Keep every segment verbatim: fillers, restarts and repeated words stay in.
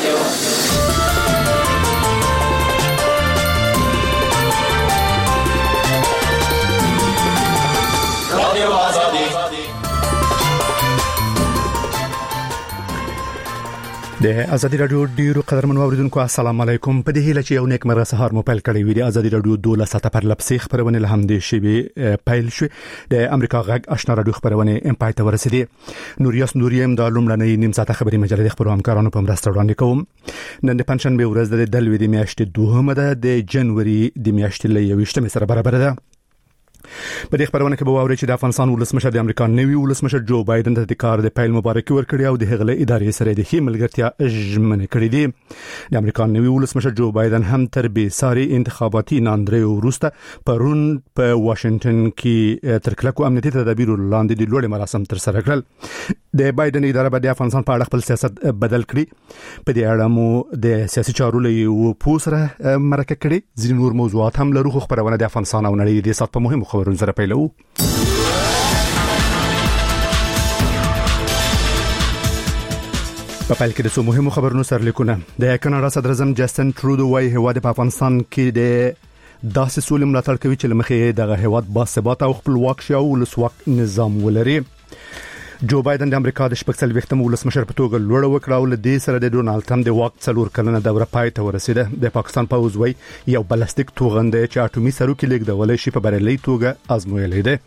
رادیو آزادی. د ازادي رادیو ډیرو قدرمنو اوریدونکو السلام علیکم. په دې هیله چې یو نیک مرغه سهار مو پیل کړی وي. د ازادي رادیو دوله ساته پر لپسې خبرونه له هم دي شی پیل شو. د امریکا غږ آشنا رادیو خبرونه امپای ته ورسېدي. نوریاس نوریم د لومړنۍ نیم ساعته خبري مجله د خبرو همکارانو په مرسته وړاندې کوم. نن د پنځشنبه ورځ د دلوي د میاشتې دوهمه ده د جنوري د میاشتې له یوویشتمې سره برابر ده. په دې خبرونه کې به واوري چې د افغانستان ولسمشر د امریکا نوی ولسمشر جو بایدن ته د کار د پیل مبارکي ورکړي او د هغه ادارې سره د هی ملګرتیا ژمنه کړې دي. د امریکا نوی ولسمشر جو بایدن هم تر به ساري انتخاباتي ناندري وروسته پرون په واشنگټن کې تر کلکو امنیتي تدابیر لاندې د لوړ مراسم تر سره کړل. د بایدن اداره به د افغانستان په اړه خپل سیاست بدل کړي. په دې اړه مو د سیاسي چارو له پوسره مرکه کړي. ځینې نور موضوعات هم لرو. خبرونه د افغانستان او نړۍ د سات په مهمو خبرونو سره پیلو. په پیل کې د څو مهمو خبرونو سرلیکونه. د کاناډا صدر اعظم جاستن ټرودو وايي هیواد په افغانستان کې د داسې سولې ملاتړ کوي چې لمخې دغه هیواد با ثبات او خپلواک شي او ولسواک نظام ولري. جو بایدن د امریکا د شپږ څلوېښتم ولسمشر په توګه لوړ وکړ او له دې سره د ډونالد ټرمپ د واک څلور کلنه دوره پای ته ورسېده. د پاکستان پوځ وايي یو بلستیک توغنده چې اټومي سروکي لیږدولای شي په بریالي توګه آزمویلی دی.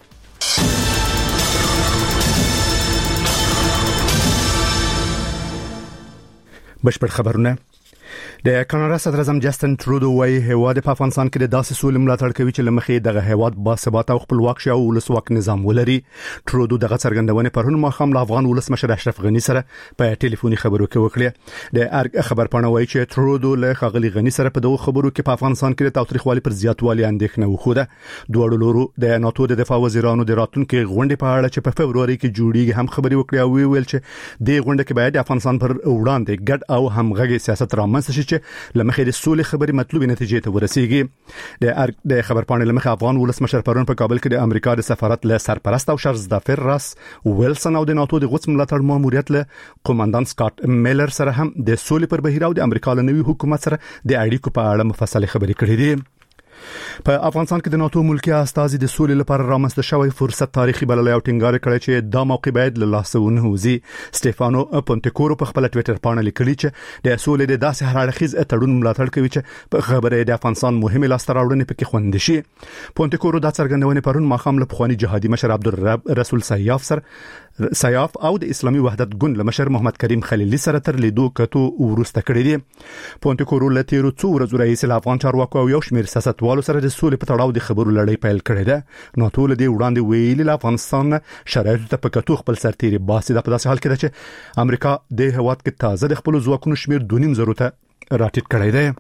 بشپړ خبرونه. د کاناډا صدر اعظم جاستن ټرودو وايي هیواد په افغانستان کې د داسې سولې ملاتړ کوي چې لمخې دغه هیواد با ثبات او خپلواک شي او ولسواک نظام ولري. ټرودو دغه څرګندونه پرون ماښام له افغان ولسمشر اشرف غنی سره په ټلیفوني خبرو کې وکړه. د ارګ خبرپاڼه وايي چې ټرودو له خاغلی غنی سره په دغه خبرو کې په افغانستان کې د تاوتریخوالي پر زیاتوالي اندېښنه وښوده. دوه لورو د ناتو د دفاع وزیرانو د راتلونکو غونډې په اړه چې په فبروري کې جوړیږي هم خبري وکړې او ویل چې د غونډې کې باید افغانستان پر وړاندې ګډ او همغږي سیاست رامنځته شي چې لمخې د سولې خبري مطلوبه نتیجې ته ورسیږي. د د خبرپاڼې لمخې افغان ولسمشر پرون په کابل کې د امریکا د سفارت له سرپرست او شرزدافر راس ویلسن او د ناتو د غوڅ ملاتړ ماموریت له قوماندان سکاټ میلر سره هم د سولې پر بهیر او د امریکا له نوي حکومت سره د اړیکو په اړه مفصل خبري کړې دي. په افغانستان کې د ناتو ملکی استازي د سولې لپاره رامنځته شوی فرصت تاریخي بللی او ټینګار کړی چې دا موقع باید له لاسه ونه وځي. سټيفانو پونتیکورو په خپل ټوئیټر باندې لیکلی چې د سولې د داسې هر اړخیز تړون ملاتړ کوي چې په خبره د افغانستان مهمه لاسته راوړنې پکې خوندې شي. پونتیکورو دا څرګندونه پرون ماښام له پخوانی جهادي مشر عبدالرب رسول سیاف سره سیاف او د اسلامي وحدت ګوند لمشر محمد کریم خلیلی سره تر لیدو کتو ورسته کړی دی. پونتیکورو له تیرو څو ورځو راهیسې له افغان چارواکو او یو شمېر سیاستوالو سره د سولې په تړاو د خبرو لړۍ پیل کړې ده. ناتو له دې وړاندې ویلي له افغانستان شرایطو ته په کتو خپل سرتیري باسي. د په داسې حال کې ده چې امریکا د هیواد کې تازه د خپل ځواکونو شمېر دوه نیم زرو ته راټیټ کړی دی.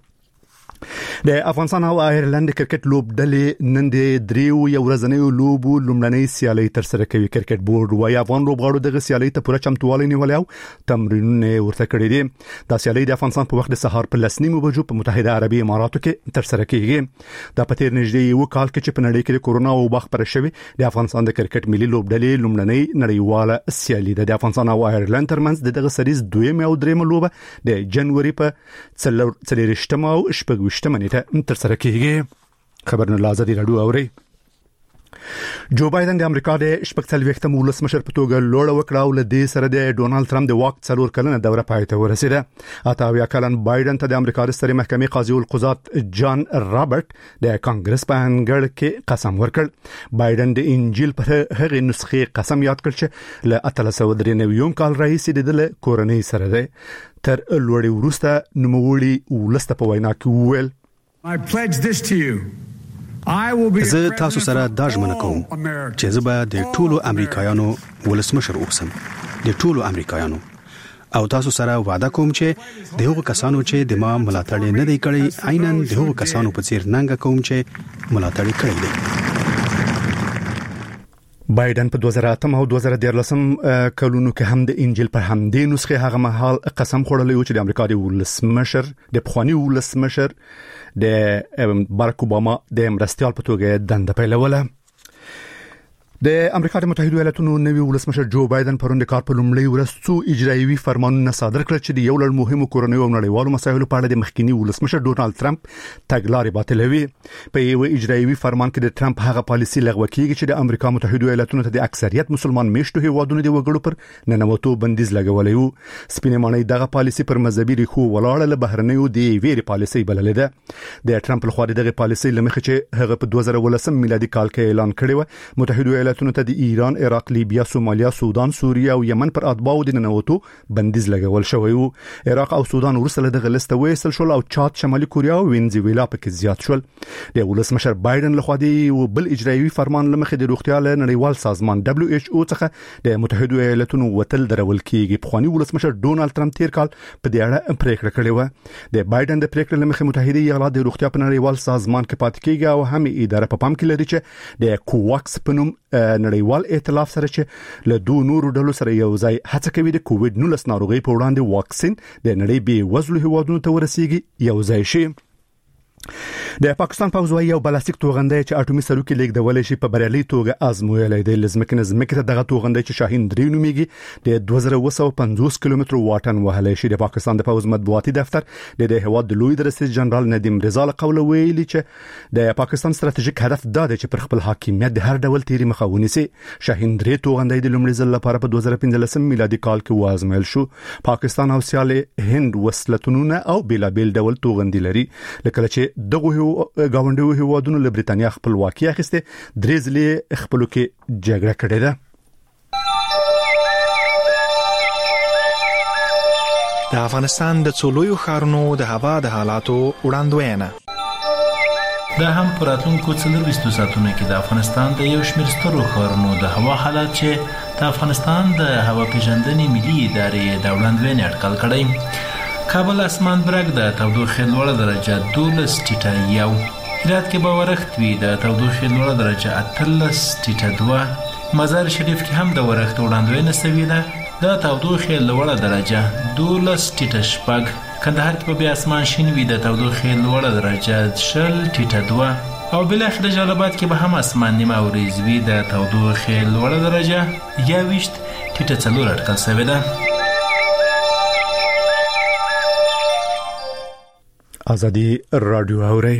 د افغانستان او آیرلند کرکټ لوبډلې نن د دریو یو ورځنیو لوبو لومړنۍ سیالي تر سره کوي. کرکټ بورډ وايي افغان لوبغاړو دغه سیالي ته پوره چمتووالی نیولې او تمرینونه ورته کړی دي. دا سیالي د افغانستان په وخت د سهار په لس نیمو بجو په متحده عربي اماراتو کې تر سره کیږي. دا په تیر نږدې یو کال کې چې په نړۍ کې د کورونا وبا خپره شوې د افغانستان د کرکټ ملي لوبډلې لومړنۍ نړیواله سیالي ده. د افغانستان او آیرلند ترمنځ دغه سریز دویم او دریم لوبه د جنوري په څلورشتمه او شپږ شتمه نیټه تر سره کیږي. خبرونه لازدي راډیو اوري. جو بایدن د امریکا د شپږ څلوېښتم ولسمشر په توګه لوړ وکړ او له دې سره د ډونالد ټرمپ د واک څلور کلنه دوره پای ته ورسېده. اته اویا کلن بایدن ته د امریکا د سترې محکمې قاضي القضات جان رابرټ د کانګرس په انګړ کې قسم ورکړ. بایدن د انجیل پر هغه نسخې قسم یاد کړ چې له اتلس سوه درې نوي کال راهیسې د کورنۍ سره ده. تر لوړې وروسته نوموړي ولسته په وینا کې وویل I pledge this to you. I will be زه تاسو سره دا ژمنه کوم چې زه به د ټولو امریکایانو ولسمشر اوسم. د ټولو امریکایانو او تاسو سره وعده کوم چې د هغو کسانو چې د ما ملاتړ نه دی کړی عیناً د هغو کسانو په څیر ننګه کوم چې ملاتړ کړی دی. بایدن په دوه زره اته او دوه زره دیارلسم کلونو کې هم د انجیل پر همدې نسخه هغه مهال قسم خوړلی و چې د امریکا د ولسمشر د پخوانی ولسمشر د بارک اوباما د مرستيال په توګه دنده پیلوله. د امریکا د متحده ایالاتونو نوی ولسمشر جو بایدن پرون د کار په لومړي ورځ څو اجرایوي فرمانونه صادر کړل چې د یو لړ مهمو کورنیو او نړیوالو مسایلو په اړه د مخکنی ولسمشر ډونالد ترامپ تګلارې باطلوي. په یو اجرایوي فرمان کې د ترامپ هغه پالیسي لغوه کیږي چې د امریکا متحده ایالاتونو ته د اکثریت مسلمان میشتو هیوادونو د وګړو پر ننوتو بندیز لګولې وو. سپینې ماڼۍ دغه پالیسي پر مذهبي ریښو ولاړه له بهرنیو د ویری پالیسي بللې ده. د ترامپ لخوا دغه پالیسي لمخې چې هغه په دوه زره ولسم میلادي کال کې اعلان کړی و متحده ایالاتونو ته د ایران، عراق، لیبیا، سومالیا، سودان، سوریه او یمن پر اتباعو د ننوتو بندیز لګول شوی وو. عراق او سودان وروسته دغه لیست وېسل شول او چاد، شمالي کوریا او وینزویلا پکې زیات شول. د ولسمشر بایدن لخوا دی بل اجرایوي فرمان لمخې د روغتیا له نړیوال سازمان دبليو ایچ او څخه د متحده ایالاتونو وتل درول کیږي. پخوانی ولسمشر ډونالد ترامپ تیر کال په دې اړه پریکړه کړې و. د بایدن د پریکړې لمخې متحده ایالات د روغتیا په نړیوال سازمان کې پاتې کیږي او هم اداره په پام کې لري چې د کوواکس په نوم نړیوال ائتلاف سره چې له دوه نورو ډلو سره یو ځای هڅه کوي د کووډ نولس ناروغي په وړاندې واکسین د نړۍ بې وزلو هیوادونو ته ورسیږي یو ځای شي. د پاکستان پوځ وايي یو بلاستیک توغندی چې اټومي سروکي لیږدول شي په بریالي توګه ازمویلی دی. لزمکه نظمکه ته دغه توغندی چې شاهین درې نومیږي د دوه زره وسو پنځوس کیلومتر واټن وهلی شي. د پاکستان د پوځ مطبوعاتي دفتر د د هواد د لوی درسي جنرال ندیم رضا له قوله ویلي چې د پاکستان ستراتیژیک هدف دا دی چې پر خپل حاکمیت د هر ډول تیری مخه ونیسي. شاهین درې توغندی د لومړي ځل لپاره په دوه زره پنځلسم میلادي کال کې وازمایل شو. پاکستان او سیال هند وسلتونه او بیلابیل ډول توغندي لري. لکه چې دغه گاونډیو هیوادونو له بریتانیا خپلواکي اخیسته درې ځلې خپلو کې جګړه کړې ده. د افغانستان د څولویو ښارونو د هوا د حالاتو وړاندوینه. دا هم پراتونکو څلور ویشتو ساعتونو کې د افغانستان د یو شمېر سترو ښارونو د هوا حالات چې د افغانستان د هوا پیژندنې ملي ادارې د وړاندوینې اټکل کړی. کابل اسمان برګ د تودوخې لوړه درجه دولس ټیټه یو، هرات کې به ورښت وي د تودوخې لوړه درجه اتلس ټیټه دوه، مزار شریف کې هم د ورښت وړاندوینه سوې ده د تودوخې لوړه درجه دولس ټیټه شپږ، کندهار کې به بیا اسمان شین وي د تودوخې لوړه درجه شل ټیټه دوه او بالاخره جلال آباد کې به هم اسمان نیمه وریځ وي د تودوخې لوړه درجه یوویشت ټیټه څلور اټکل سوې ده. ازادي رادیو اوري.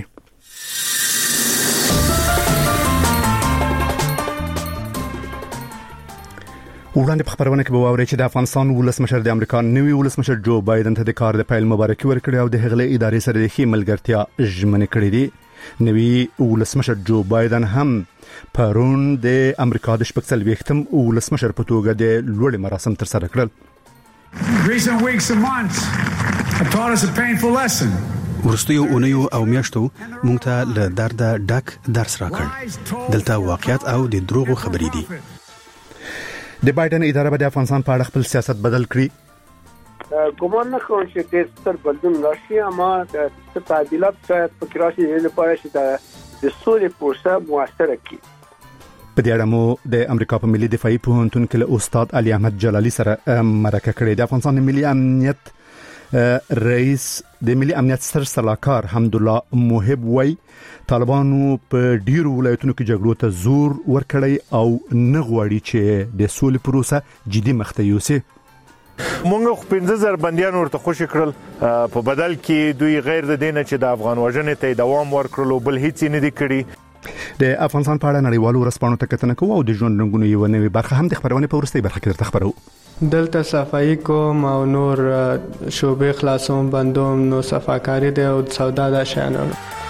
وړاندې په خبرونه کې به واوري چې د افغانستان ولسمشر د امریکا نوی ولسمشر جو بایدن ته د کار د پیل مبارکي ورکړي او د هغه ادارې سره د ښې ملګرتیا ژمنې کړې دي. نوی ولسمشر جو بایدن هم پرون د امریکا د شپږ څلوېښتم ولسمشر په توګه د لوړ مراسم تر سره کړل. Recent weeks and months have taught us a painful lesson. ورستیو اونیو او میاشتو مونږ ته له درده ډک درس راکړ. دلته واقعیت او د دروغو خبرې دي. د بایدن اداره به د افغانستان په اړه خپل سیاست بدل کړي. ګومان نه کوم چې د ستر بدلون راشي، اما د تعدیلات په کې راشي لپاره چې د سولې پروسه موثره کړي. په دې اړه مو د امریکا په ملي دفاعي پوهنتون کې له استاد علي احمد جلالي سره مرکه کړې. د افغانستان ملي امنیت رئیس د ملي امنیت ستر سلاکار حمدالله محب وای طالبانو په ډیرو ولایتونو کې جګړو ته زور ورکړی او نه غواړي چې د سولې پروسه جدي مخ ته یوسي. مونږ پنځه زره بنديان ورته خوشی کړل، په بدل کې دوی غیر د دینه چې د افغان وژنې ته دوام ورکړلو بل هیڅ نه دي کړی. د افغانستان په اړه نړیوالو رسپانو ته کتنه کوو او د ژوند رنګونو یو نوې برخه هم د خبرونه په ورستۍ برخه کې درته خبرو. دلته صفائی کوم او نور شوبې خلاصوم بندوم نو صفاکاری دی او سودا د شانو.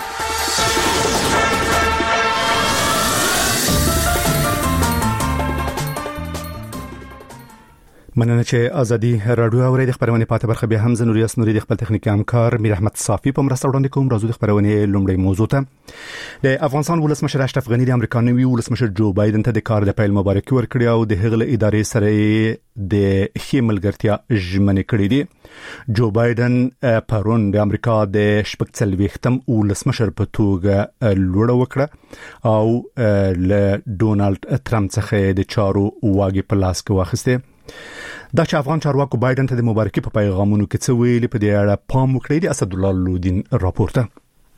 مننه چې ازادي رادیو اوري. د خبرونه پاتې برخه به هم زنوریاس نوري د خپل تخنیکی همکار میر احمد صافي په مرسته وړاندې کوم. راځو د خبرونه لومړی موضوع ته. د افغانستان ولسمشر اشرف غنی د امریکا نوی ولسمشر جو بایدن ته د کار د پیل مبارکي ورکړي او د هغه ادارې سره د ښې ملګرتیا ژمنې کړې دي. جو بایدن پرون د امریکا د شپږ څلوېښتم ولسمشر په توګه لوړه وکړه او له ډونالد ترامپ څخه د چارو واګي په لاس کې واخیسته. دا چې افغان چارواکو بایدن ته د مبارکي په پیغامونو کې څه ویلي په دې اړه پام وکړي د اسد الله لودین راپورته.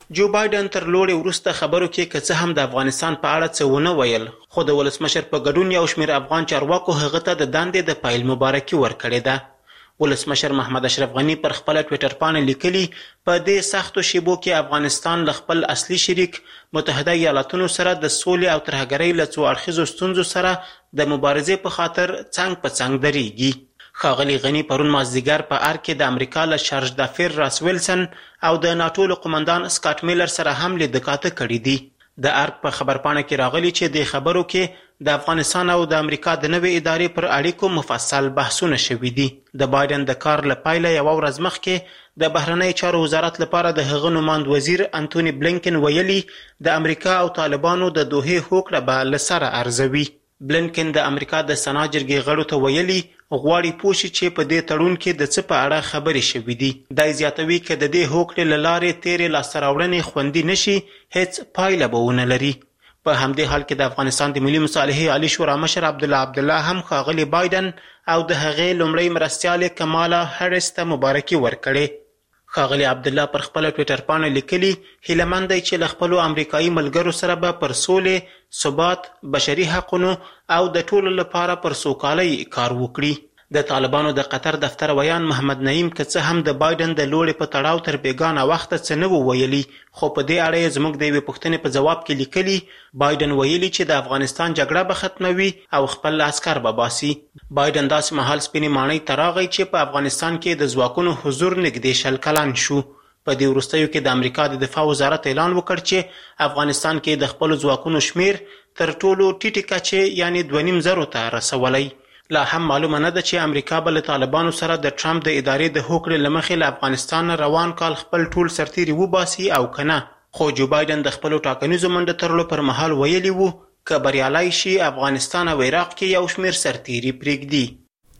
جو بایدن تر لوړې وروسته خبرو کې که څه هم د افغانستان په اړه څه ونه ویل، خو د ولسمشر په ګډون یو شمېر افغان چارواکو هغه ته د دندې د پیل مبارکي ورکړې ده. ولسمشر محمد اشرف غنی پر خپل ټویټر باندې لیکلي په دې سختو شیبو کې افغانستان له خپل اصلي شریک متحده ایالاتونو سره د سولې او ترهګرۍ له څو اړخیزو ستونزو سره د مبارزې په خاطر څنګ په څنګ درېږي. ښاغلي غنی پرون مازدیګر په ار کې د امریکا له شارج دافیر راس ویلسن او د ناټو له قومندان سکاټ میلر سره هم لیدکاته کړي دي. د ارګ په خبرپاڼه کې راغلي چې د خبرو کې د افغانستان او د امریکا د نوې ادارې پر اړیکو مفصل بحثونه شوي دي. د بایدن د کار له پیله یوه ورځ مخکې د بهرنۍ چارو وزارت لپاره د هغه نوماند وزیر انتوني بلینکن ویلي د امریکا او طالبانو د دوحې هوکړه به له سره ارزوي. بلینکن د امریکا د سنا جرګې غړو ته ویلي غواړي پوه شي چې په دې تړون کې د څه په اړه خبرې شوي دي. دا زیاتوي که د دې هوکړې له لارې تیرې لاسته راوړنې خوندي نشي هیڅ پایله به ونه لري. په همدې حال کې د افغانستان د ملي مصالحې عالي شورا مشر عبدالله عبدالله هم ښاغلي بایدن او د هغې لومړۍ مرستیالې کمالا هریس ته مبارکي ورکړې. ښاغلي عبدالله پر خپل ټویټر باندې لیکلي هیله دی چې له خپلو امریکایي ملګرو سره به پر سولې، ثبات، بشري حقونو او د ټولو لپاره پر سوکالۍ کار وکړي. د طالبانو د قطر دفتر ویان محمد نعیم که څه هم د بایدن د لوړې په تړاو تر بیګانه وخته څه نه وو ویلي، خو په دې اړه یې زموږ د یوې پوښتنې په ځواب کې لیکلي بایدن ویلي چې د افغانستان جګړه به ختموي او خپل عسکر به باسي. بایدن داسې مهال سپینې ماڼۍ ته راغی چې په افغانستان کې د ځواکونو حضور نږدې شل کلن شو. په دې وروستیو کې د امریکا د دفاع وزارت اعلان وکړ چې افغانستان کې د خپلو ځواکونو شمیر تر ټولو ټیټې کچې یعنې دوه نیم زرو ته رسولی. لا هم معلومه نه ده چې امریکا به له طالبانو سره د ټرمپ د ادارې د هوکړې له مخې له افغانستان روان کال خپل ټول سرتیري وباسي او که نه. خو جو بایدن د خپلو ټاکنیزو منډه تړلو پر مهال ویلي وو که بریالی شي افغانستان او عراق کې یو شمېر سرتیري پرېږدي.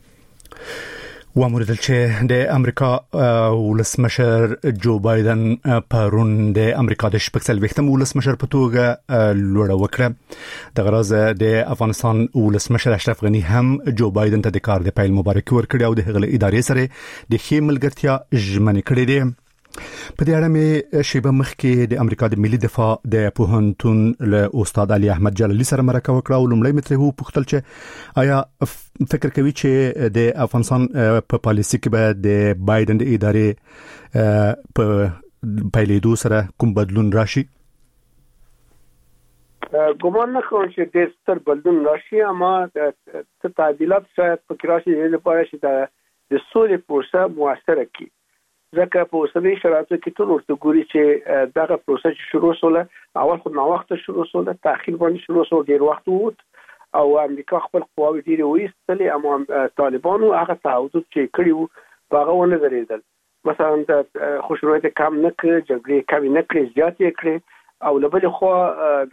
واموریدل چې د امریکا ولسمشر جو بایدن پرون د امریکا د شپږ څلوېښتم ولسمشر په توګه لوړه وکړه. د غراز د افغانستان ولسمشر اشرف غنی هم جو بایدن ته د کار د پیل مبارکي ورکړي او د هغه ادارې سره د ښې ملګرتیا ژمنې کړې دي. په دې اړه مې شیبه مخکې د امریکا د ملي دفاع د پوهنتون له استاد علي احمد جلالي سره مرکه وکړه او لومړی مې ترې وپوښتل چې آیا فکر کوي چې د افغانستان په پالیسي کې به د بایدن د ادارې په پیلېدو سره کوم بدلون راشي؟ ګمان نه کوم چې ډېر ستر بدلون راشي، اما څه تعدیلات شاید پکې راشي د دې لپاره چې د سولې پروسه مؤثره کړي. ځکه په اوسنۍ شرایطو کې ټول ورته ګوري چې دغه پروسه چې شروع شوله اول خو ناوخته شروع شوله، تأخیر باندې شروع شو، ډېر وخت ووت او امریکا خپل قواوې ډېرې وایستلې، اما طالبانو هغه تعهدات چې کړي وو په هغه ونه درېدل. مثلا د خشونت کم نه کړ، جګړې کمې نه کړې، زیاتې یې کړې او له بلې خوا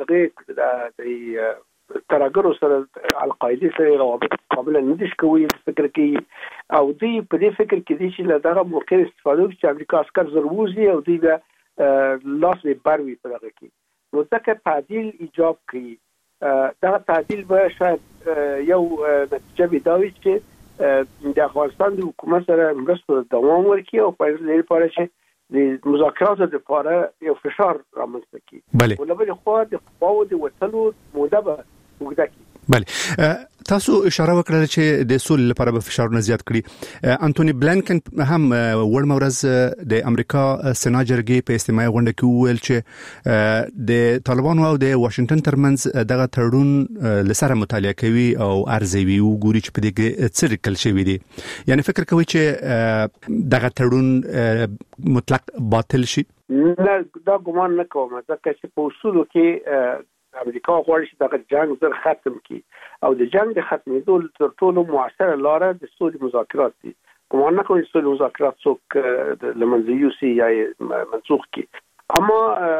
دغه ترهګرو سره القاعده سره روابط قابل نه دي کوي فکر کوي او دوی په دې فکر کې دي چې له دغه موقع استفاده وکړي چې امریکا عسکر ضروري او دوی به لاس به بروي په دغه کې. نو ځکه تعدیل ایجاب کوي. دغه تعدیل به شاید یو نتیجه وي چې د افغانستان د حکومت سره مرسته دوام ورکړي او په دې لپاره چې د مذاکراتو لپاره یو فشار رامنځته کړي. بله ولبل خو د قواو د وټلو موده به وګړه کی. بله تاسو اشاره وکړه چې د سولې لپاره به فشارونه زیات کړي. انټوني بلینکن هم ور مورز د امریکا سنا جرګې په استماعي غونډه کې وویل چې د طالبانو او د واشنگټن ترمنځ دغه تړون لسره مطالعه کوي او ارزوي او ګوري چې په دې کې څه لیکل شوی دی. یعنی فکر کوي چې دغه تړون مطلق باطل شي؟ نه، دا ګمان نه کوم، ځکه چې په اصولو کې امریکا غواړي چې دغه جنگ زر ختم کړي او د جنگ د ختمېدو تر ټولو مؤثره لاره د سولې مذاکرات دي. ګمان نه کوم چې سولې مذاکرات څوک له منځه یوسي یا منسوخ کړي. اما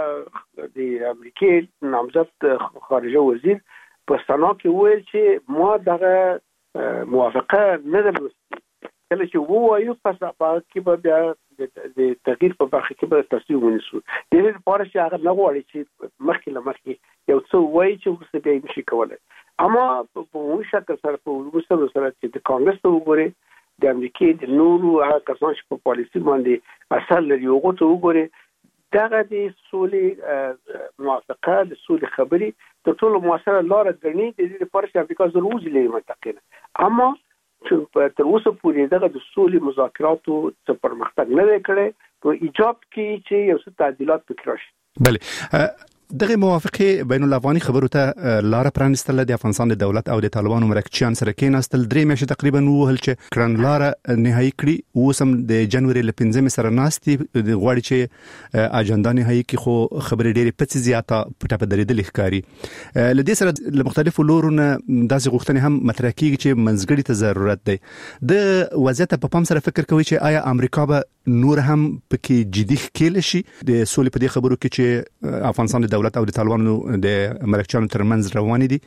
د امریکې نامزد خارجه وزیر په سنا کې وویل چې ما دغه موافقه نه درلوده. کله چې ووایو پس هغه کې به بیا د تغییر په برخه کې به تصمیم ونیسو. د دې لپاره چې هغه نه غواړي چې مخکې له مخکې یو څه وایي چې وروسته بیا یې نشي کولی. اما په عمومي شکل سره په وروسته سره چې د کانګرس ته وګوري، د امریکې د نورو هغه کسان چې په پالیسي باندې اثر لري هغو ته وګوري، دغه د سولې موافقه د سولې خبرې د ټولو موثره لار غني د دې لپاره چې امریکا ضروري لري منطقه اما چې تر اوسه پورې دغه د سولې مذاکراتو څخه پرمختګ نه کړي نو ایجاب کې چې یو څه تعدیلات پکې راشي. بله دغه موافقه بین الافغاني خبرو ته لار پرانستل د افغانستان د دولت او د طالبانو مرکچیان سره کېناستل درې میاشتې تقریبا وهل چې کړن لار نهایی کړي اوسم د جنوري ل پنځمې سره ناستي د غواړي چې اجنډا نهایی کې خو خبرې ډېرې پڅ زیاته پټه په درېدل ښکاری. لدې سره له مختلفو لورونو داسې غوښتنې هم مطرح کیږي چې منځګړي ته ضرورت دی. د وضعیت په پام سره فکر کوي چې آیا امریکا به نور هم پکې جدي ښکېل شي د سولې په دې خبرو کې چې افغانستان د دولت او د طالبانو د مرکچیانو ترمنځ روان دي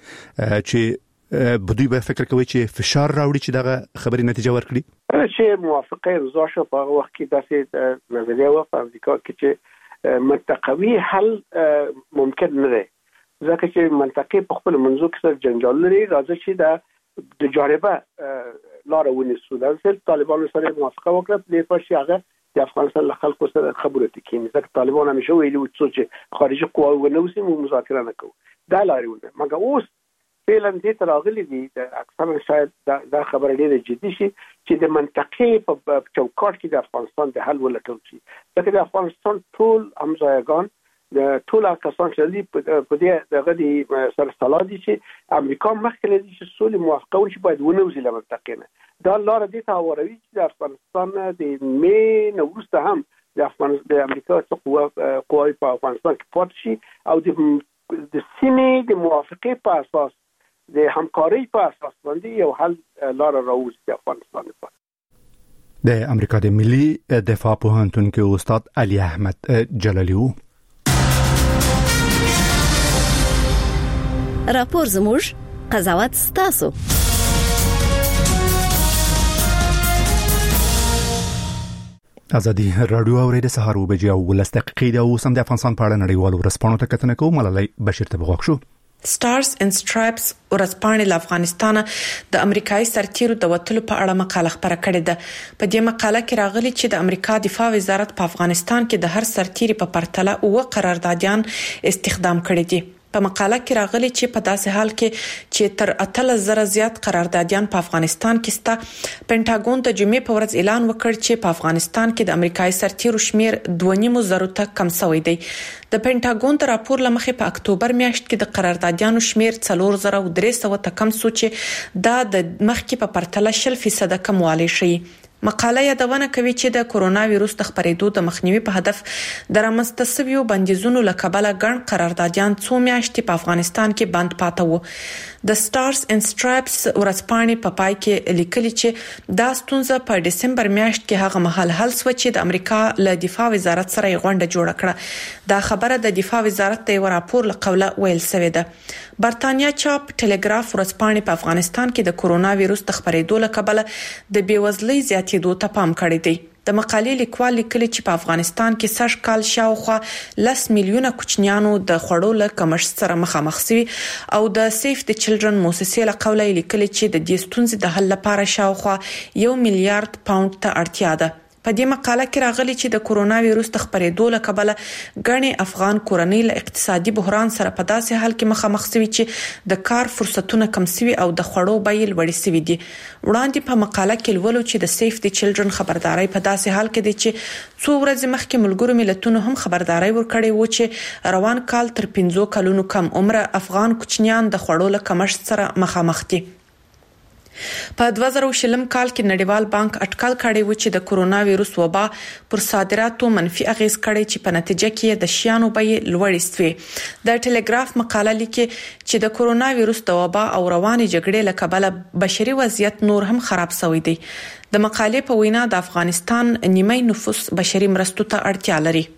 چې بدوی به فکر کوي چې فشار راوړي چې دغه خبرې نتیجه ورکړي چې موافقه امضا شو په وخت کې داسې نظریه و په امریکا کې چې منطقوي حل ممکن نه دی ځکه چې منطقي په خپل منځو کې سره جنجال لري راځي چې د جاربه لار ونیسو د طالبانو سره موافقه وکړه د پښې هغه د افغانستان له خلکو سره خبرې کوي ځکه طالبان همیشه ویلي و چې خارجي قواو ونوسي مو مذاکره نه کوو دا لارونه مګر اوس فعلا دې تراغلي دي اکثر شاید دا خبره ډېره جدي شي چې د منطقې په چوکاټ کې د افغانستان د حل ولټول شي ځکه د افغانستان ټول همځایګان د ټول کسان چې په دې دغه د سره صلاح دي چې امریکا مخکې لري چې سولې موافقه وشي باید ونوزي له منطقې نه دا لار دې ته وروي چې د افغانستان د مې نو وروسته هم د افغانستان د امریکا څخه قواوی په افغانستان کې پات شي او د د سیمې د موافقه په اساس د همکاري په اساس باندې یو حل لار راوځي د افغانستان لپاره. د امریکا د ملي دفاع پوهنتون کې استاد علي احمد جلالی وو. راپور زموږ قضاوت ستاسو. ازادي رادیو اوریدل سهار وبجې او ولس دقیقې د اوسم د افغانستان په اړه نړیوالو ورسپانو ته کتنه کوم ملالۍ بشیر ته بغوښ شو. سټارز اند سټرایپس ورځپاڼې له افغانستان د امریکایي سرتیرو د وټلو په اړه مقاله خبره کړې ده. په دې مقاله کې راغلي چې د امریکا دفاع وزارت په افغانستان کې د هر سرتیري په پرتله او قراردادیان استخدام کړي دي. په مقاله کې راغلي چې په داسې حال کې چې تر اتلس زره زیات قراردادیان په افغانستان کې ستا پینټاګون د جمعې په ورځ اعلان وکړ چې په افغانستان کې د امریکایي سرتیرو شمیر دوه نیم زره ته کم شوی دی. د پینټاګون د راپور لمخې په اکتوبر میاشت کې د قراردادیانو شمیر څلور زره او درې سوه ته کم شو چې دا د مخکې په پرتله شل فیصد کموالی شي. مقاله یادونه کوي چې د کورونا وایروس د خپرېدو د مخنیوي په هدف د رامنځته شویو بندیزونو له کبله ګڼ قراردادیان څو میاشتې په افغانستان کې بند پاتې وو. د سټارز اند سټرایپس ورځپاڼې په پای کې لیکلي چې دا ستونزه په دسمبر میاشت کې هغه مهال حل شو چې د امریکا له دفاع وزارت سره غونډه جوړه کړه. دا خبره د دفاع وزارت د یو راپور له قوله ویل شوې ده. برتانیا چاپ ټلګراف ورځپاڼې په افغانستان کې د کورونا وایروس د خپرېدو له کبله د بیوزلۍ زیاتېدو ته پام کړی دی. د مقالې لیکوال لیکلي چې په افغانستان کې سږ کال شاوخوا لس میلیونه کوچنیانو د خوړو له کمښت سره مخامخ شوي او د سیف د چلډرن موسسې له قوله لیکلي چې د دې ستونزې د حل لپاره شاوخوا یو میلیارډ پاوند ته اړتیا ده. په دې مقاله کې راغلي چې د کورونا وایروس د خپرېدو له کبله غني افغان کورنۍ له اقتصادي بحران سره په داسې حال کې مخامخ شوي چې د کار فرصتونه کم شوي او د خوړو بیې لوړې شوي دي. وړاندې په مقاله کې لولو چې د سیف د چلډرن خبرداري په داسې حال کې دي چې څو ورځې مخکې ملګرو ملتونو هم خبرداري ورکړې و چې روان کال تر پنځو کلونو کم عمر افغان کوچنیان د خوړو له کمښت سره مخامخ دي. په دوه زره شلم کال کې نړیوال بانک اټکل کړی و چې د کورونا وایروس وبا پر صادراتو منفي اغیز کړی چې په نتیجه کې د شیانو بیې لوړې شوې. د ټلګراف مقاله لیکي چې د کورونا وایروس د وبا او رواني جګړې له کبله بشري وضعیت نور هم خراب شوی دی. د مقالې په وینا د افغانستان نیمه نفوس بشري مرستو ته اړتیا لري.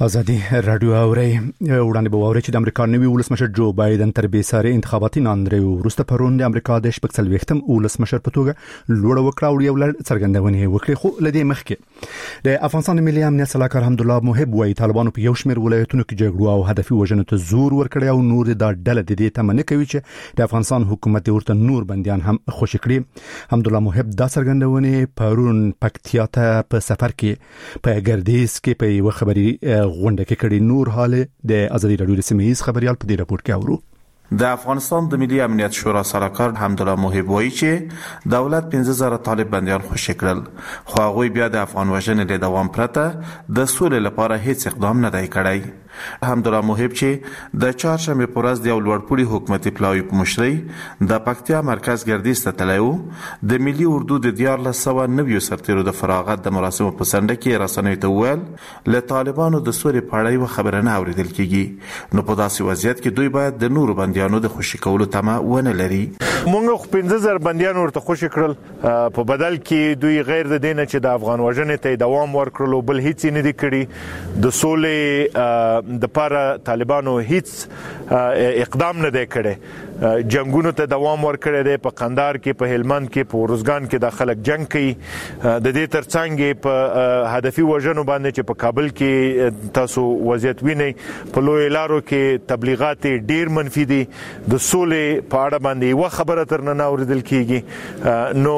ازادي رادیو اوري وړاندې به ووري چې د امریکا نوي ولسمشر جو بایدن تر به ساري انتخاباتي ناندري وروسته پرون د امریکا د شپږ څلوېښتم ولسمشر په توګه لوړ وکړه او یو لړ څرګندونې وکړې خو لدې مخکې د افغانستان ملي امنیت صلاحکار حمدالله محب وايي طالبانو په یو شمېر ولایتونو کې جګړو او هدفي وژنو ته زور ورکړی او نور د ډله د دې تمنه کوي چې د افغانستان حکومت ورته نور بنديان هم خوشی کړي. حمدالله محب دا څرګندونې پرون پکتیا ته په سفر کې په ګردیز کې په یو خبري غونډه کې کړي. نور حال د ازادي رادیو د سیمه‌ایز خبريال په دې راپور کې اورو. د افغانستان د ملي امنیت شورا سلاکار حمدالله محب وایي چې دولت پنځه زره طالب بنديان خوشی کړل خو هغه بیا د افغان وژنې له دوام پرته د سولې لپاره هیڅ اقدام نه دی کړی. حمدالله محب چې د چهارشنبه پر ورځ د یو لوړپوړي حکومتي پلاوی په مشرۍ د پکتیا مرکز ګردیز ته تللی و د ملي اردو د دیارلس سوه نوي سرتیرو د فراغت د مراسمو په څنډه کې رسنیو ته وویل له طالبانو د سولې په اړه یوه خبره نه اورېدل کېږي نو په داسې وضعیت کې دوی باید د نورو بندیانو د خوشي کولو تمه ونه لري. مونږ خو پنځه زره بندیان ورته خوشي کړل په بدل کې دوی غیر د دینه چې د افغان وژنې ته دوام ورکړلو بل هیڅ نه دي کړی. د سولې د پاره طالبانو هیڅ اقدام نه دی کړی. جنگونو ته دوام ورکړی دی. په قندار کې په هلمند کې په ورزګان کې د خلک جنگ کوي. د دې ترڅنګ په هدفي وژنو باندې چې په کابل کې تاسو وضعیت وینئ په لوی لارو کې تبلیغات ډیر منفي دي. د سولې په اړه باندې یو خبره تر نه اوریدل کیږي. نو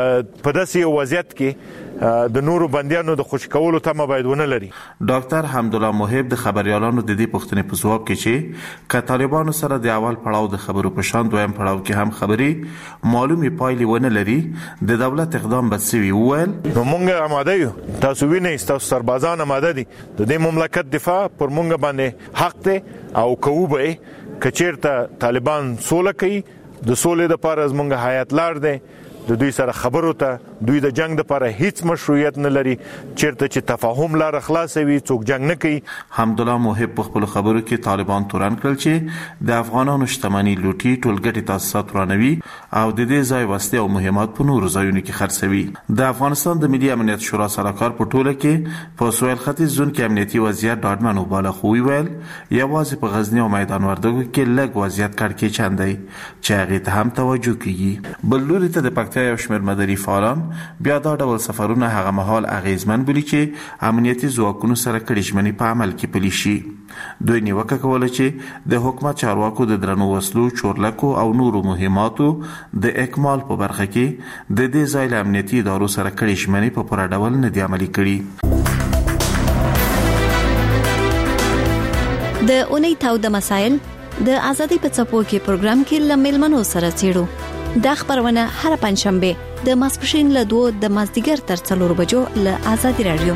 په داسې وضعیت کې د نورو بندیانو د خوشی کولو تمه باید ونه لري. ډاکټر حمدالله محب د خبريالانو د دې پوښتنې په ځواب کې چې ک طالبانو سره د اول پړاو د خبرو په شان دویم پړاو کې هم خبري معلومي پایلې ونه لري د دولت اقدام به سوي وویل نو مونږ آماده یو. تاسو وینئ تاسو سربازان آماده دي. د دې مملکت دفاع پر مونږ باندې حق دی او کوو به کچیرته طالبان سوله کوي. د سولې لپاره زمونږ حیات لار دی. د دوی سره خبرو ته دوی د جنگ لپاره هیڅ مشروعیت نه لري. چیرته چې تفاهم لار خلاصوي څوک جنگ نه کوي. حمدالله محب په خپل خبرو کې طالبان تورن کړل چې د افغانانو شتمنۍ لوټي ټولګټي تاسیسات ورانوي او د دې ځای وسلې او مهمات په نورو ځایونو کې خرڅوي. د افغانستان د ملي امنیت شورا سلاکار په ټوله کې په سویل ختیځ زون کې امنیتي وضعیت ډاډمن وباله خو ویل یوازې په غزنی او میدان وردګو کې لږ وضعیت کړکېچن دی چې هغې ته هم توجه کیږي. بل لوري ته د پکتیا یو شمېر مدني فعالان بیا دا ډول سفرونه هغه مهال اغیزمن بولي چې امنیتي ځواکونو سره کړي ژمنې په عمل کې پلي شي. دوی نیوکه کوله چې د حکومت چارواکو د درنو وسلو چورلکو او نورو مهماتو د اکمال په برخه کې د دې ځای له امنیتي ادارو سره کړي ژمنې په پوره ډول نه دي عملي کړي. د اونۍ تاوده مسایل د ازادي په څپو کې پروګرام کې لملمنو سره چیرو. دا خبرونه هر پنځشنبه د ماسپښین له دوه د مازدیګر تر څلور بجو له ازادي رادیو.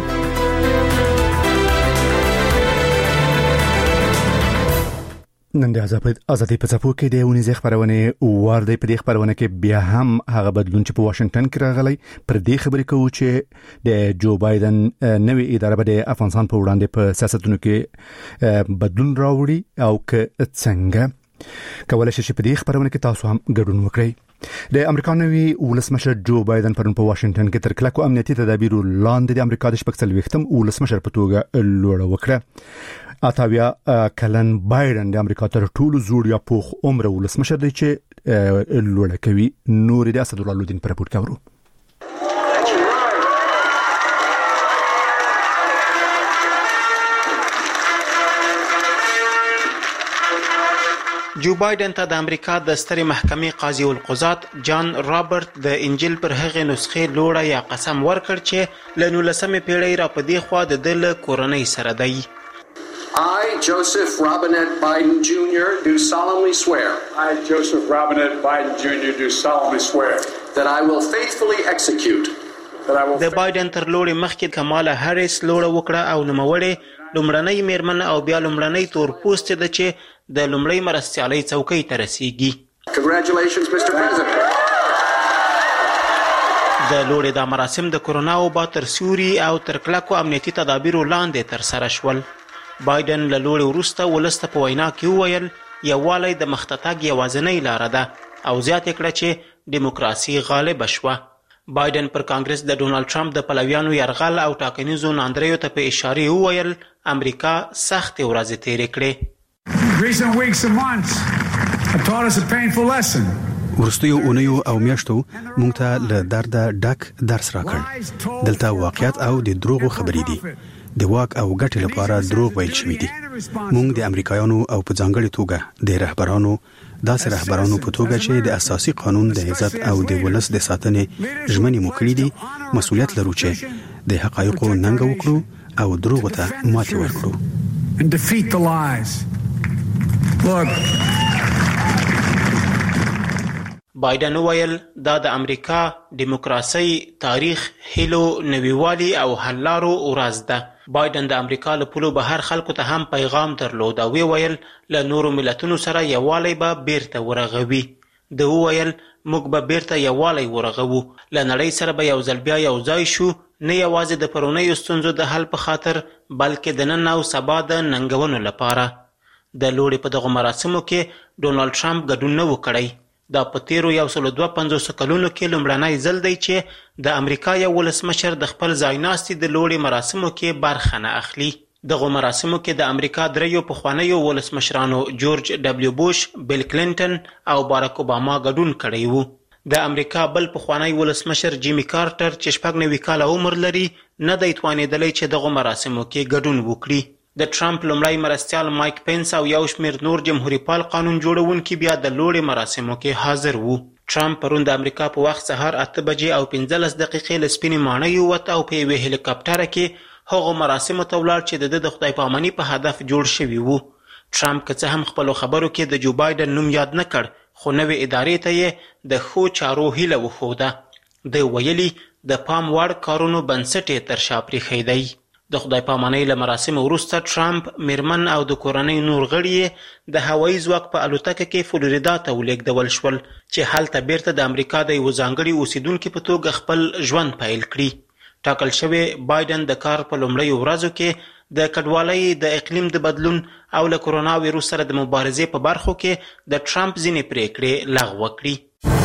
نن د ازادي په څپو کې د اونیزه خبرونه ورده په دې خبرونه کې بیا هم هغه بدلون چې په واشنگټن کې راغلی پر دې خبرې کوو چې د جو بایدن نوې اداره به د افغانستان په وړاندې په سیاستونو کې بدلون راوړي او که څنګه کولای شي چې په دې خبرونه کې تاسو هم ګډون وکړئ. د امریکا نوي ولسمشر جو بایدن پرون په واشنگټن کې تر کلکو امنیتي تدابیرو لاندې د امریکا د شپږ څلوېښتم ولسمشر په توګه لوړ وکړه. اتاویا کلن بایدن د امریکا تر ټولو زوړ یا پوخ عمر ولسمشر دی چې لوړ کوي. نور د اسد الله الدین پر راپور کوي. جو بایدن ته د امریکا د سترې محکمې قاضي القضات جان رابرټ د انجیل پر هغه نسخې لوړه یا قسم ورکړ چې له نولسمې پیړۍ را په دې خوا د ده له کورنۍ سره دی. I, Joseph Robinette Biden Junior do solemnly swear. I, Joseph Robinette Biden Junior do solemnly swear. That I will faithfully execute. د بایدن تر لوړې مخکې کمالا هریس لوړه وکړه او نوموړې لومړنۍ میرمن او بیا لومړنۍ تورپوستې ده چې د لومړۍ مرستیالۍ څوکۍ ته رسیږي. Congratulations, Mister President. د لوړې دا مراسم د کرونا وبا تر سیوري او تر کلکو امنیتي تدابیرو لاندې ترسره شول. بایدن له لوړې وروسته ولس ته په وینا کې وویل یووالی د مخ ته تګ یوازینۍ لاره ده او زیاته کړه چې دیموکراسي غالبه شوه. بایدن پر کانګرس د ډونالد ټرمپ د پلویانو يرغل او ټاکنیزو ناندریو ته په اشاره وویل امریکا سخت ورځې تیرې کړې. Recent weeks and months have taught us a painful lesson. ورستیو اونیو او میاشتو مونږ ته له درده ډک درس راکړ. دلته واقعیت او د دروغو خبرې دي. د واک او ګټې لپاره دروغ ویل شوي دي. مونږ د امریکایانو او په ځانګړي توګه د رهبرانو داسې رهبرانو په توګه چې د اساسي قانون د عزت او د ولس د ساتنې ژمنې مو کړې دي مسؤلیت لرو چې د حقایقو ننګ وکړو او دروغو ته ماتې ورکړو. And defeat the lies. Look. بایدن ویل دا د امریکا دیموکراسي تاریخ هیلو نویوالي او حلارو ورځ ده. بایدن د امریکا له پولو بهر خلکو ته هم پیغام درلود او ویل له نورو ملتونو سره یووالی به بیرته ورغوي. د ویل موږ به بیرته یووالی ورغوو. له نړۍ سره به یو ځل بیا یو ځای شو، نه یوازې د پرونیو ستونزو د حل په خاطر بلکې د نن او سبا د ننګونو لپاره. د لوړې په دغو مراسمو کې ډونالد ټرمپ ګډون نه و کړی. دا په تیرو یو سل دوه پنځوس کلونو کې لومړنی ځل دی چې د امریکا یو ولسمشر د خپل ځایناستي د لوړې مراسمو کې برخه نه اخلي. دغه مراسمو کې د امریکا دریو پخوانیو ولسمشرانو جورج ډبلیو بوش، بیل کلینټن او باراک اوباما ګډون کړی وو. د امریکا بل پخوانی ولسمشر جیمی کارټر چې شپږ نوي کاله عمر لري نه دی توانېدلی چې دغه مراسمو کې ګډون وکړي. د ټرمپ لومړی مرستیال مایک پینس او یو شمېر نور جمهوریت پال قانون جوړونکي بیا د لوړې مراسمو کې حاضر وو. ټرمپ پرون د امریکا په وخت سهار اته بجې او پنځلس دقیقې له سپینې ماڼۍ ووت او په یوې هلیکاپټره کې هغو مراسمو ته ولاړ چې د ده د خدای پاماني په هدف جوړ شوي وو. ټرمپ که څه هم خپلو خبرو کې د جو بایدن نوم یاد نه کړ، خو نوې ادارې ته یې د ښو چارو هیله وښوده. دی ویلي د پام وړ کارونو بنسټ یې تر شا پرېښی دی. د خدای پامانۍ له مراسمو وروسته ټرمپ میرمن او د کورنۍ نور غړي د هوایي ځواک په الوتکه کې فلوریدا ته ولېږدول شول چې هلته بیرته د امریکا د یوه ځانګړي اوسیدونکي په توګه خپل ژوند پیل کړي. ټاکل شوی بایدن د کار په لومړیو ورځو کې د کډوالۍ، د اقلیم د بدلون او له کرونا ویروس سره د مبارزې په برخو کې د ټرمپ ځینې پریکړې لغوه کړي.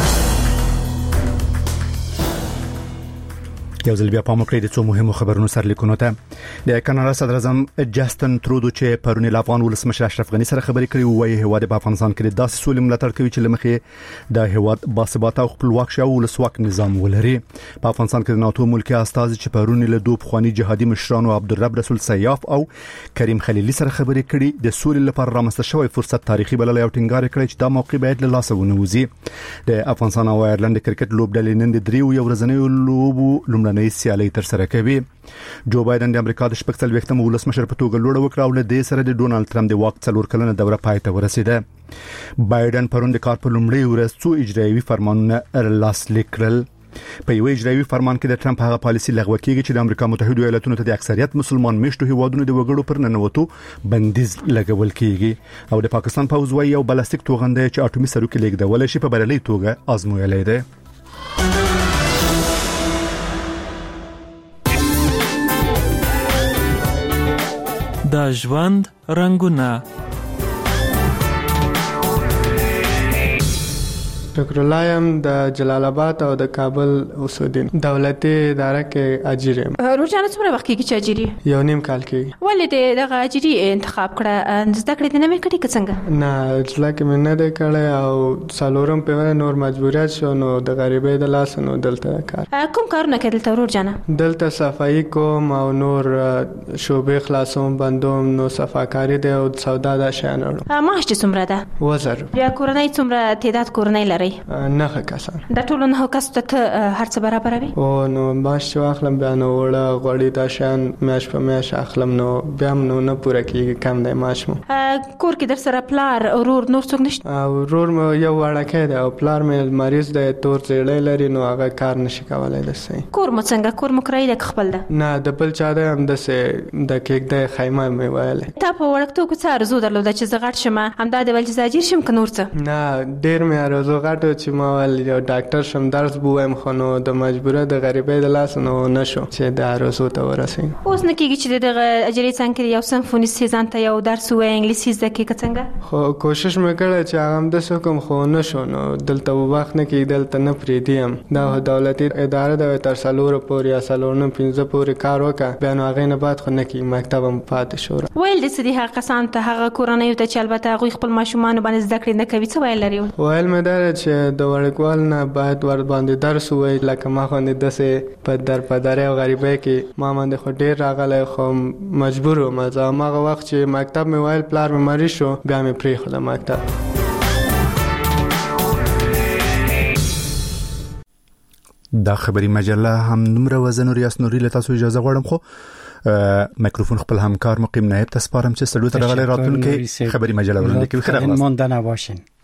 یو ځل بیا پام وکړئ د څو مهمو خبرونو سرلیکونو ته. د کاناډا صدر اعظم جاستن ترودو چې پرون له افغان ولسمشر اشرف غنی سره خبرې کړې وایي هیواد په افغانستان کې د داسې سولې ملاتړ کوي چې لمخې د هیواد باثباته او خپلواک شو ولسواک نظام ولري. په افغانستان کې د ناتو ملکی استازي چې پرون له دوه پخوانی جهادي مشرانو عبدالرب رسول سیاف او کریم خلیلی سره خبرې کړې د سولې لپاره رامنځته شوی فرصت تاریخي بللی او ټینګار کړی چې دا موقع باید له لاسه ونه وځي. د افغانستان او آیرلند کرکټ لوبډلې نن د دریو یو ورځنیو لوبو لومړنۍ سیالي تر سره کوي. جو بایدن د امریکا د شپږ څلوېښتم ولسمشر په توګه لوړه وکړه او له دې سره د ډونالد ټرمپ د واک څلور کلنه دوره پای ته ورسېده. بایدن پرون د کار په لومړۍ ورځ څو اجرایوي فرمانونه لاسلیک کړل. په یو اجرایوي فرمان کې د ټرمپ هغه پالیسي لغوه کیږي چې د امریکا متحده ایالاتونو ته د اکثریت مسلمان میشتو هیوادونو د وګړو پر ننوتو بندیز لګول کیږي او د پاکستان پوځ وايي یو بلاستیک توغنده چې اټومي سروکي لیږدول شي په بریالي توګه آزمویلی دی. د ژوند رنگونه. شکر الله یم د جلال آباد او د کابل اوسیدونکی. دولتي اداره کې اجیر یم. روزانه څومره وخت کې چې اجیری؟ یو نیم کال کې. ولې د دغه اجیری انتخاب کړه؟ زده کړې د نه مې کړې که څنګه؟ نه زده کړې مې نه دی کړی او څلورم په نور مجبوریت شو نو د غریبۍ د لاسه نو دلته کار. کوم کارونه کوې دلته ورور جانه؟ دلته صفایي کوم او نور شوبې خلاصوم، بندوم، نو صفاکاري دی او سودا د شیان اړو. معاش چې څومره ده؟ وزر. بیا کورنۍ څومره تعداد کورنۍ لري؟ نه کسان. د ټولو نه کس ته هر څه برابروي؟ او نو معاش چې واخلم بیا نو وړه غوړي دا شیان میاش په میاش اخلم نو بیا نو نه پوره کیږي، کم دی معاش مو. کور کې در سره پلار ورور نور څوک نشته؟ ورور مو یو وړکی دی او پلار مې مریض دی، تور زیړی لري نو هغه کار نشي کولی داسې. کور مو څنګه؟ کور مو کرایي دی که خپل ده؟ نه د بل چا دی، همداسې د کېږدی خیمه مې ویلی. تا په وړکتوب کې څه ارزو درلوده چې زه غټ شم همدا د ویل چې زه اجیر شم که نور څه؟ نه ډېر مې ارزو غټ چې ما ول یو ډاکټر شم درس بوم خو نو د مجبوره د غریبۍ د لاس نو نشو چې د عروسو ته ورسېږم. اوس نه کېږي چې دغه اجرې څنګه یو سمفوني سیزان ته یو درس وای انګلیسي زده کې څنګه؟ خو کوشش مې کړی چې هغه د سکم خو نشو نو دلته وخت نه کې دلته نه پریدیم. دا دولتي اداره د تر سالور پورې یا سالور نه پنځه پورې کار وکړه بیا نو هغه نه بعد خو نه کې مکتب هم پاتې شو. ویل د سړي هغه کسان ته هغه کورنۍ ته چې البته هغه خپل ماشومان باندې زده کړې نه کوي څه ویل لري؟ ویل مې دا چې د وړکوال نه باید ور باندې درس وای لکه ما خو نه دسه په در پداري او غریبۍ کې ما باندې خو ډیر راغلی خو مجبور وم زه هغه وخت چې مکتب مې ویل پلار مې مریض شو بیا مې پرېښود مکتب. دا خبري مجله هم نمره وزن او ریاست نوري له تاسو اجازه غواړم خو میکروفون خپل همکار مقیم نائب تسپارم چې سړو ته غلې راتلونکي خبري مجله ورنده کوي. خیر ماندنه باشین.